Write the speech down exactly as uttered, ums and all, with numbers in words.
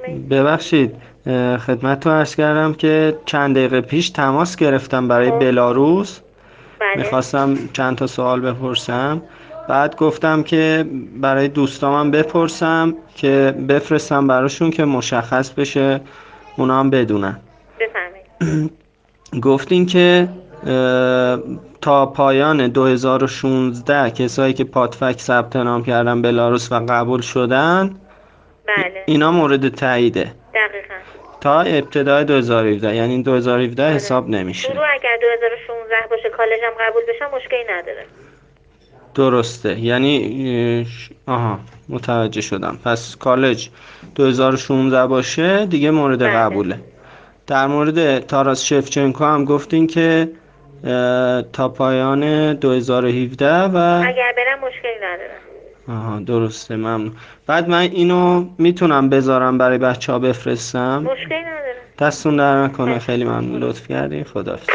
بفرمایید. ببخشید اه، خدمتتون عرض کردم که چند دقیقه پیش تماس گرفتم برای خب. بلاروس. بله. میخواستم چند تا سوال بپرسم. بعد گفتم که برای دوستامم بپرسم که بفرستم براشون که مشخص بشه، اونا هم بدونن. بفرمایید. گفتین که اه، تا پایان دو هزار و شانزده کسایی که پادفک ثبت نام کردن بلاروس و قبول شدن، بله. اینا مورد تاییده دقیقا. تا ابتدای دو هزار و هفده، یعنی دو هزار و هفده آره. حساب نمیشه. شروع اگر دو هزار و شانزده باشه کالجم قبول بشم مشکلی نداره. درسته، یعنی اه، آها متوجه شدم. پس کالج دو هزار و شانزده باشه دیگه مورد بله. قبوله. در مورد تاراس شفچنکو هم گفتین که اه، تا پایان دو هزار و هفده و اگر برم مشکلی نداره. آها درسته، ممنون. بعد من اینو میتونم بذارم برای بچه ها بفرستم؟ مشکلی نداره. دستون در نکنه، خواهش خیلی می‌کنم. ممنون، لطف کردین. خداحافظ.